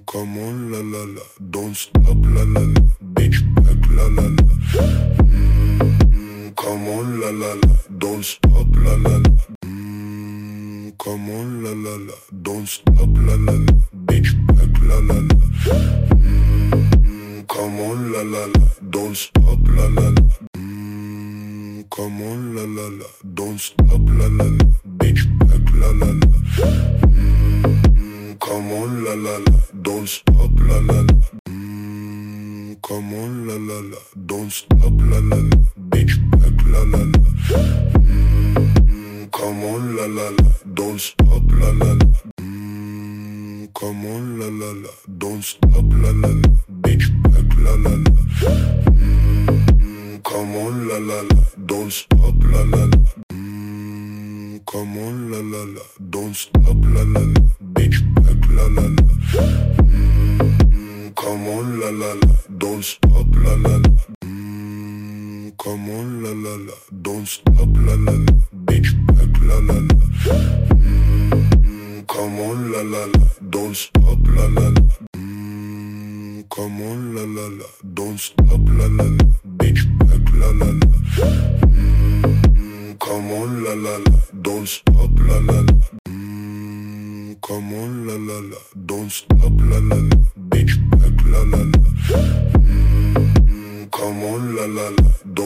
Come on, la la la, don't stop, la la la, bitch back, la la la. Come on, la la la, don't stop, la la la. Come on, la la la, don't stop, la la la, bitch back, la la la. Come on, la la la, don't stop, la la la. Come on, la la la, don't stop, la la la, bitch back, la la la. Come on, la la la, don't stop, la la la. Come on, la la la, don't stop, la la la, bitch back, la la la. Come on, la la la, don't stop, la la la. Come on, la la la, don't stop, la la la, bitch back, la la la. Come on, la la la, don't stop, la la la. Come on, la la la, don't stop, la la la, bitch back, la la la. Come on, la la la, don't stop, la la la. Come on, la la la, don't stop, la la la, bitch back, la la la. Come on, la la la, don't stop, la la la. Come on, la la la, don't stop, la la la, bitch back, la la la. Come on, la la la, don't stop, la la la. Come on, la la la, don't stop, la la la, bitch back, la la la. Come on, la la la, don't